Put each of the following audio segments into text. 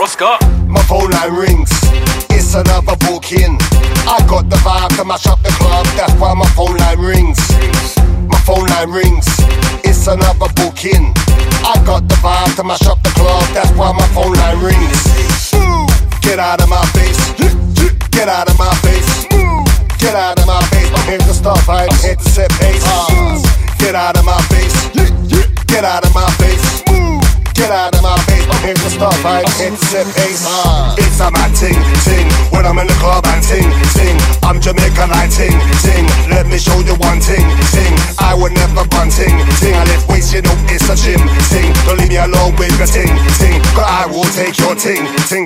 Scott. My phone line rings, it's another booking. I got the vibe to mash up the club, that's why my phone line rings. My phone line rings, it's another booking. I got the vibe to mash up the club, that's why my phone line rings. Get out of my face, get out of my face, get out of my face. I'm here to start, I'm here to set pace. Get out of my face, get out of my face, get out of my face. I'm here to start, I'm here to set pace. It's a mad ting, ting, when I'm in the club and ting, ting. I'm Jamaican like ting, ting. Let me show you one ting, ting. I would never run ting, ting. I lift weights, you know it's a gym, ting. Don't leave me alone with the ting, ting. Cause I will take your ting, ting.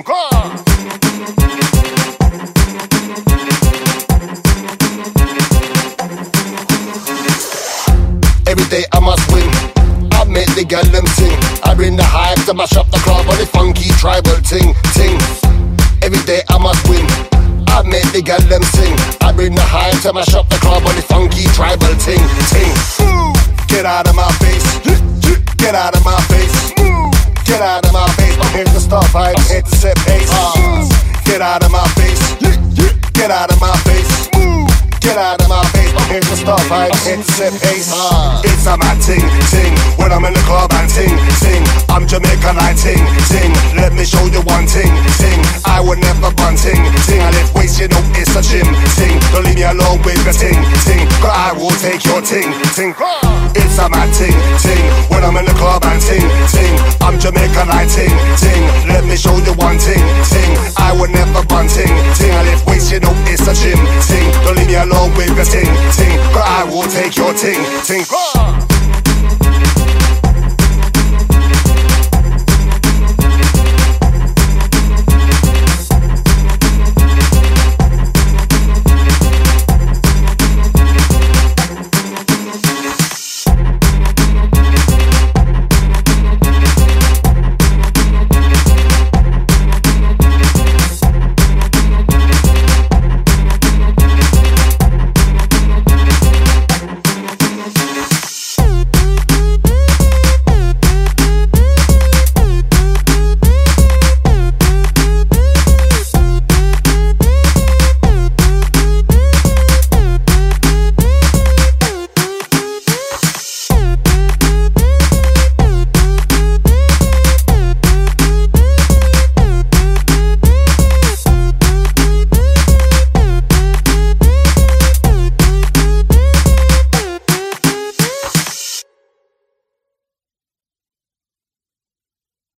Every day I must win, I make the girl them sing. I bring the hype to mash up the club on the funky tribal ting, ting. Every day I must win, I make the girl them sing. I bring the hype to mash up the club on the funky tribal ting, ting. Get out of my face, get out of my face, get out of my face. I'm here to start, I'm here to set pace. Get out of my face, get out of my face, get out of my face. I'm here to start, I'm here to set pace. It's a mad ting, ting, when I'm in the club and ting, ting. I'm Jamaican like ting, ting. Let me show you one ting, ting. I would never run ting, ting. I lift weights, you know it's a gym, ting. Don't leave me alone with the ting, ting. Cause I will take your ting, ting. It's a mad ting, ting, when I'm in the club and ting, ting. I'm Jamaican like ting, ting. Let me show you one ting, ting. I would never run ting, ting. I lift weights, you know it's a gym, ting. Don't leave me alone with the ting, ting. Cause I will take your ting, ting.